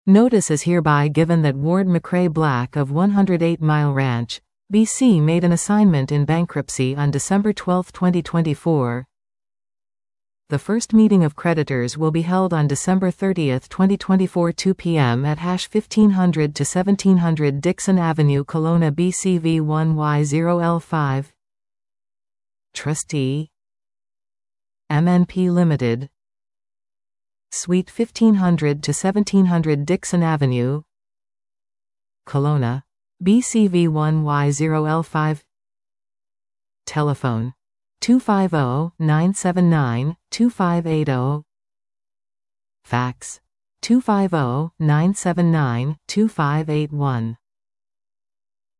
Notice is hereby given that Ward McRae Black of 108 Mile Ranch, BC made an assignment in bankruptcy on December 12, 2024. The first meeting of creditors will be held on December 30, 2024 2 p.m. at #1500 to 1700 Dixon Avenue, Kelowna, BC V1Y0L5. Trustee MNP Limited, Suite 1500 to 1700 Dixon Avenue, Kelowna, BC V1Y0L5. Telephone 250-979-2580. Fax 250-979-2581.